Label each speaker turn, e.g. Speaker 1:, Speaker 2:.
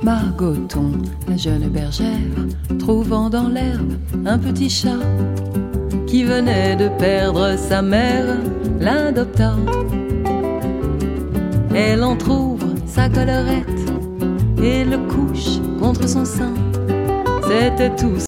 Speaker 1: Margoton, la jeune bergère, trouvant dans l'herbe un petit chat qui venait de perdre sa mère, l'adopta. Elle entr'ouvre sa collerette et le couche contre son sein. C'était tout